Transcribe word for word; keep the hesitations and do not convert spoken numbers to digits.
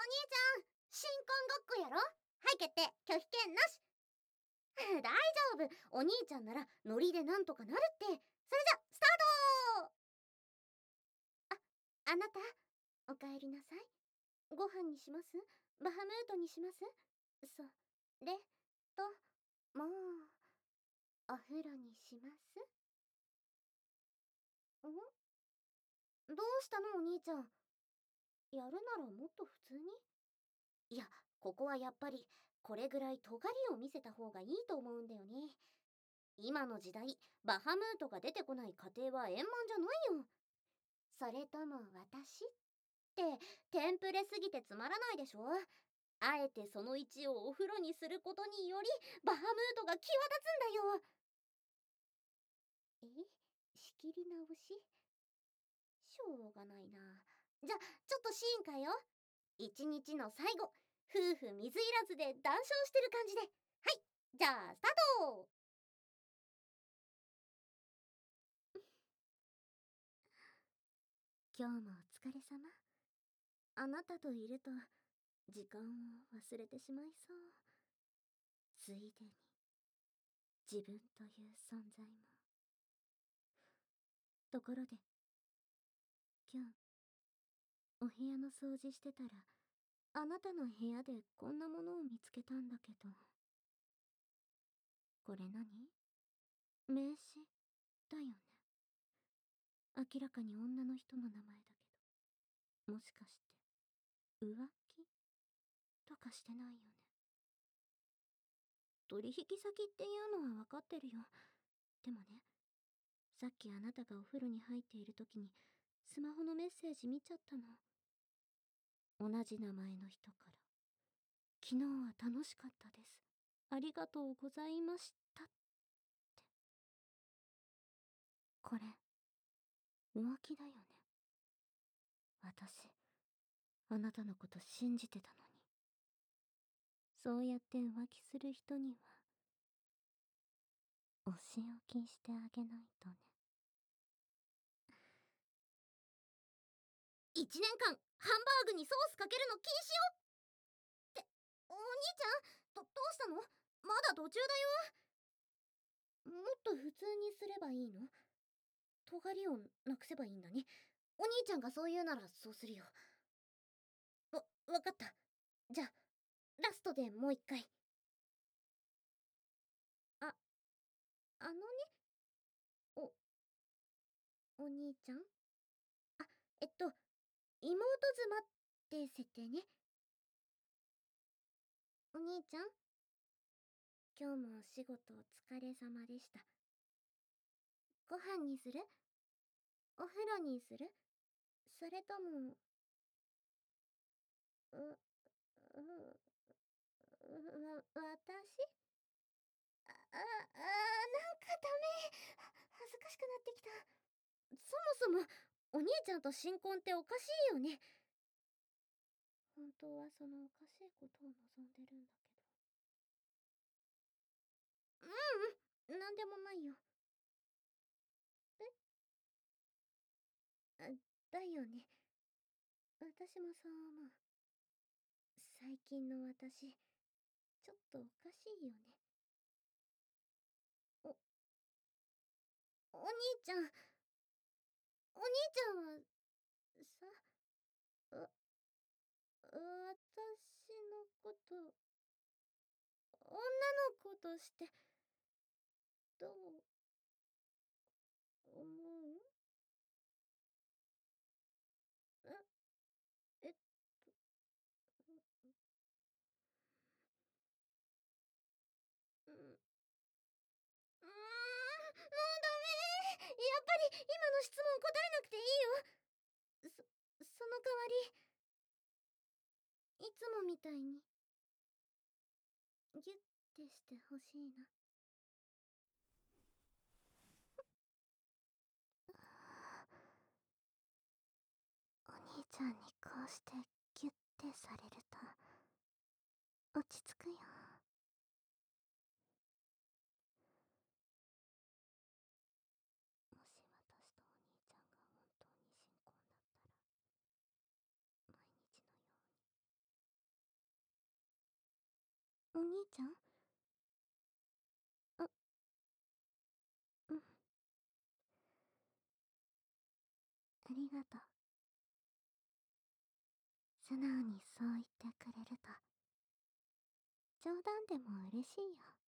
ちゃん、新婚ごっこやろ。はい決定、拒否権なし。大丈夫、お兄ちゃんならノリでなんとかなるって。それじゃスタート。あ、あなたおかえりなさい。ご飯にします？バハムートにします？それともうお風呂にします？ん？どうしたのお兄ちゃん。やるならもっと普通に。いや、ここはやっぱりこれぐらい尖りを見せた方がいいと思うんだよね。今の時代バハムートが出てこない家庭は円満じゃないよ。それとも私ってテンプレすぎてつまらないでしょ。あえてそのいちをお風呂にすることによりバハムートが際立つんだよ。え、仕切り直し？しょうがないな。じゃ、ちょっとシーン変えよう。一日の最後、夫婦水入らずで談笑してる感じで。はい、じゃあスタート。今日もお疲れ様。あなたといると時間を忘れてしまいそう。ついでに自分という存在も。ところで今日お部屋の掃除してたら、あなたの部屋でこんなものを見つけたんだけど。これ何？名刺だよね。明らかに女の人の名前だけど、もしかして浮気とかしてないよね。取引先っていうのは分かってるよ。でもね、さっきあなたがお風呂に入っている時にスマホのメッセージ見ちゃったの。同じ名前の人から「昨日は楽しかったです、ありがとうございました」って。これ浮気だよね。私あなたのこと信じてたのに。そうやって浮気する人にはお仕置きしてあげないとね。一年間ハンバーグにソースかけるの禁止よって。お兄ちゃん、ど、どうしたの？まだ途中だよ。もっと普通にすればいいの？尖りをなくせばいいんだね。お兄ちゃんがそう言うならそうするよ。わ、わかった。じゃあラストでもう一回。あ、あのね、お、お兄ちゃん。あ、えっと妹妻って設定ね。お兄ちゃん、今日もお仕事お疲れ様でした。ご飯にする？お風呂にする？それともう、う、う、わ、私？あ、あ、あ、なんかダメ。恥ずかしくなってきた。そもそもお兄ちゃんと新婚っておかしいよね。本当はそのおかしいことを望んでるんだけど。ううん、なんでもないよ。え？あ、だよね。私もそう思う。最近の私、ちょっとおかしいよね。お、お兄ちゃん、お兄ちゃんは、さ、う、私のこと、女の子としてどう思う？え、えっと、うん、うん、うーん、もうダメ。やっぱり今の質問答えなくていいよ。そ、その代わり、いつもみたいに、ギュッてしてほしいな。お兄ちゃんにこうしてギュッてされると落ち着くよ。もし私とお兄ちゃんが本当に新婚だったら、毎日のようにちゃん。う、うん。ありがとう。素直にそう言ってくれると、冗談でも嬉しいよ。